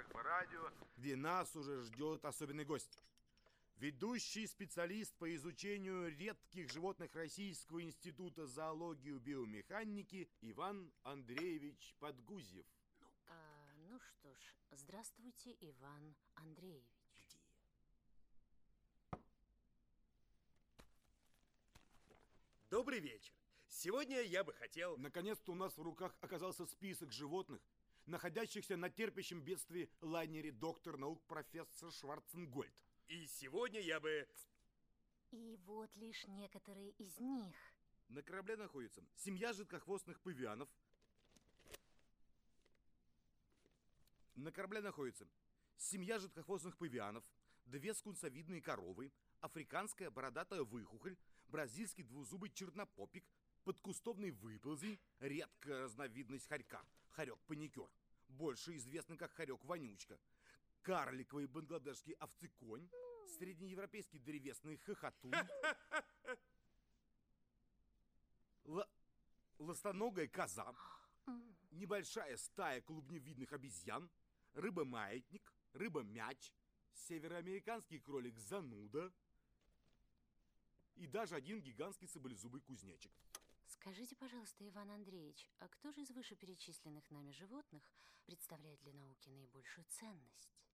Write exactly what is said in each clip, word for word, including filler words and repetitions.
Как бы радио, где нас уже ждет особенный гость. Ведущий специалист по изучению редких животных Российского института зоологии и биомеханики Иван Андреевич Подгузьев. Ну, а, ну что ж, здравствуйте, Иван Андреевич. Где? Добрый вечер. Сегодня я бы хотел... Наконец-то у нас в руках оказался список животных, находящихся на терпящем бедствии лайнере доктор наук профессор Шварценгольд. И сегодня я бы... И вот лишь некоторые из них. На корабле находится семья жидкохвостных павианов. На корабле находится семья жидкохвостных павианов, две скунсовидные коровы, африканская бородатая выхухоль, бразильский двузубый чернопопик, подкустовный выползень, редкая разновидность хорька, хорек-паникер, больше известный как хорек-вонючка, карликовый бангладешский овцеконь, среднеевропейский древесный хохотун, л- ластоногая коза, небольшая стая клубневидных обезьян, рыба-маятник, рыба-мяч, североамериканский кролик зануда и даже один гигантский саблезубый кузнечик. Скажите, пожалуйста, Иван Андреевич, а кто же из вышеперечисленных нами животных представляет для науки наибольшую ценность?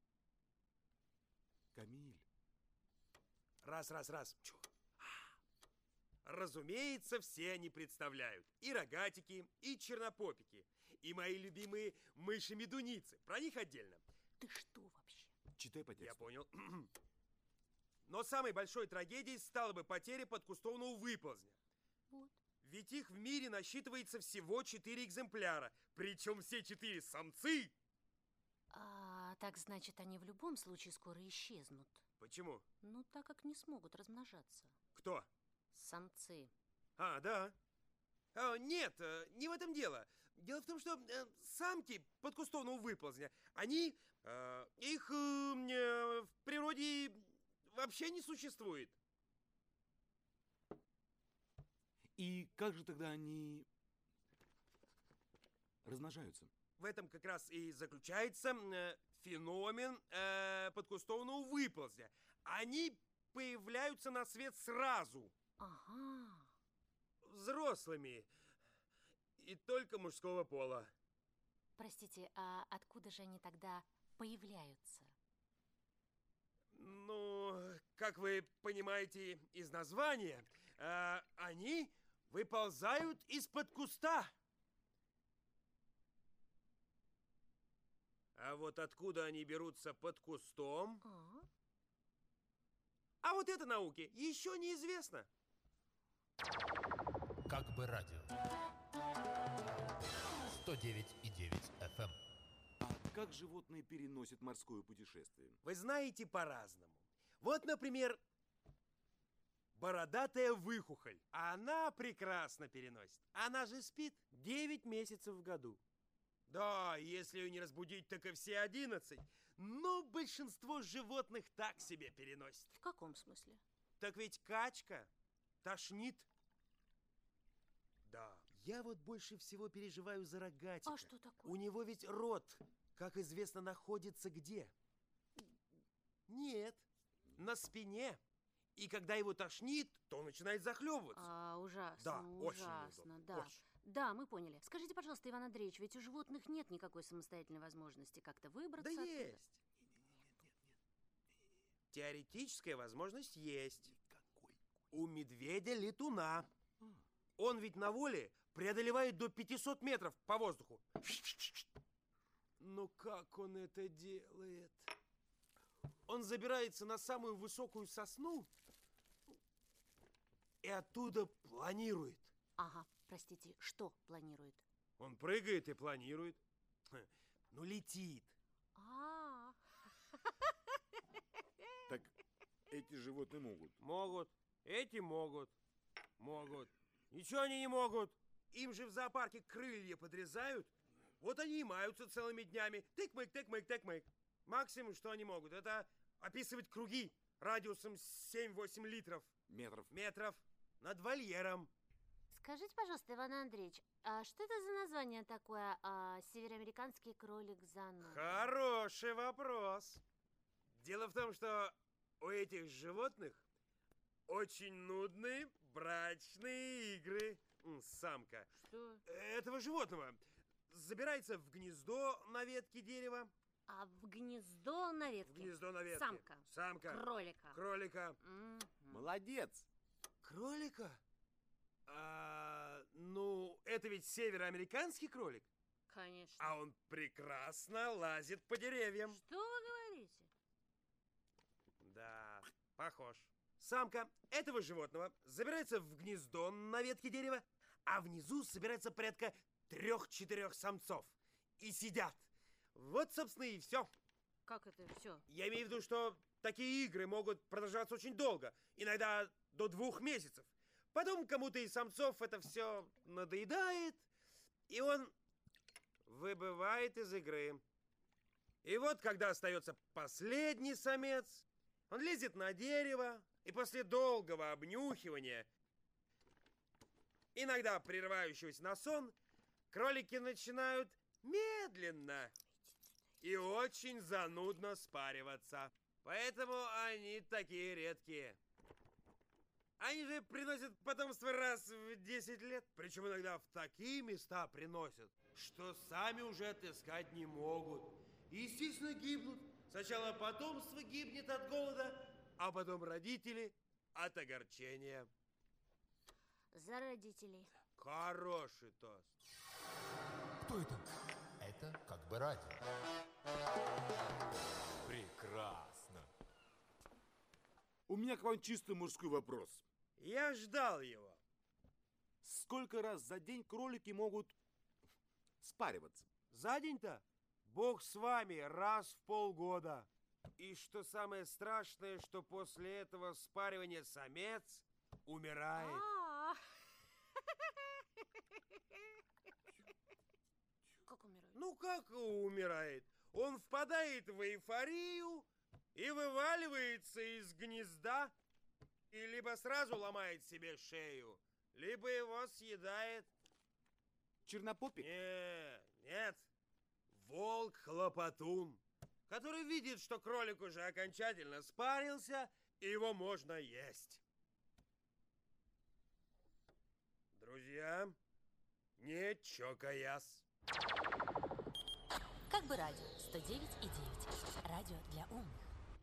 Камиль. Раз, раз, раз. Чё? Разумеется, все они представляют. И рогатики, и чернопопики, и мои любимые мыши-медуницы. Про них отдельно. Ты что вообще? Читай по тексту. Я понял. Но самой большой трагедией стала бы потеря подкустовного выползня. Вот. Ведь их в мире насчитывается всего четыре экземпляра. Причем все четыре самцы. А так значит, они в любом случае скоро исчезнут. Почему? Ну, так как не смогут размножаться. Кто? Самцы. А, да. А, нет, э, не в этом дело. Дело в том, что э, самки подкустовного выползня, они, э, их э, э, в природе вообще не существует. И как же тогда они размножаются? В этом как раз и заключается э, феномен э, подкустовного выползня. Они появляются на свет сразу. Ага. Взрослыми. И только мужского пола. Простите, а откуда же они тогда появляются? Ну, как вы понимаете из названия, э, они выползают из-под куста. А вот откуда они берутся под кустом? А? А вот это науке еще неизвестно. Как бы радио. сто девять и девять эф эм. А как животные переносят морское путешествие? Вы знаете, по-разному. Вот, например, бородатая выхухоль. Она прекрасно переносит. Она же спит девять месяцев в году. Да, если ее не разбудить, так и все одиннадцать. Но большинство животных так себе переносит. В каком смысле? Так ведь качка тошнит. Да. Я вот больше всего переживаю за рогатика. А что такое? У него ведь рот, как известно, находится где? Нет, на спине. И когда его тошнит, то он начинает захлебываться. А, ужасно, Да, очень ужасно, неудобно, да. очень. Да, мы поняли. Скажите, пожалуйста, Иван Андреевич, ведь у животных нет никакой самостоятельной возможности как-то выбраться Да оттуда? есть. Теоретическая возможность есть. Какой? У медведя-летуна. Он ведь на воле преодолевает до пятисот метров по воздуху. Но как он это делает? Он забирается на самую высокую сосну и оттуда планирует. Ага, простите, что планирует? Он прыгает и планирует. Ну, летит. А, Так эти животные могут. Могут. Эти могут. Могут. Ничего они не могут. Им же в зоопарке крылья подрезают. Вот они и маются целыми днями. Тык-мык, тык-мык, тык-мык. Максимум, что они могут, это описывать круги радиусом семь-восемь литров. Метров. Метров над вольером. скажите, Скажите, пожалуйста, Иван Андреевич, а что это за название такое, а, североамериканский кролик зануда? Хороший вопрос. Дело в том, что у этих животных очень нудные брачные игры. М, Самка Что? этого животного забирается в гнездо на ветке дерева. А в гнездо на В ветке? гнездо на ветке. Самка. Самка. Кролика. Кролика. Мгм. Молодец. Кролика? А, ну, это ведь североамериканский кролик. Конечно. А он прекрасно лазит по деревьям. Что вы говорите? Да, похож. Самка этого животного забирается в гнездо на ветке дерева, а внизу собирается порядка трех-четырех самцов. И сидят. Вот, собственно, и все. Как это все? Я имею в виду, что такие игры могут продолжаться очень долго, иногда до двух месяцев. Потом кому-то из самцов это все надоедает, и он выбывает из игры. И вот, когда остается последний самец, он лезет на дерево, и после долгого обнюхивания, иногда прерывающегося на сон, кролики начинают медленно и очень занудно спариваться. Поэтому они такие редкие. Они же приносят потомство раз в десять лет. Причем иногда в такие места приносят, что сами уже отыскать не могут. И, естественно, гибнут. Сначала потомство гибнет от голода, а потом родители от огорчения. За родителей. Хороший тост. Кто это? Это как бы радио. Прекрасно. У меня к вам чисто мужской вопрос. Я ждал его. Сколько раз за день кролики могут спариваться? За день-то? Бог с вами, раз в полгода. И что самое страшное, что после этого спаривания самец умирает. А. Как умирает? Ну как умирает? Он впадает в эйфорию и вываливается из гнезда, и либо сразу ломает себе шею, либо его съедает. Чернопопик? Не, нет, волк-хлопотун, который видит, что кролик уже окончательно спарился, и его можно есть. Друзья, не чокаясь. Как бы радио сто девять и девять. Радио для умных.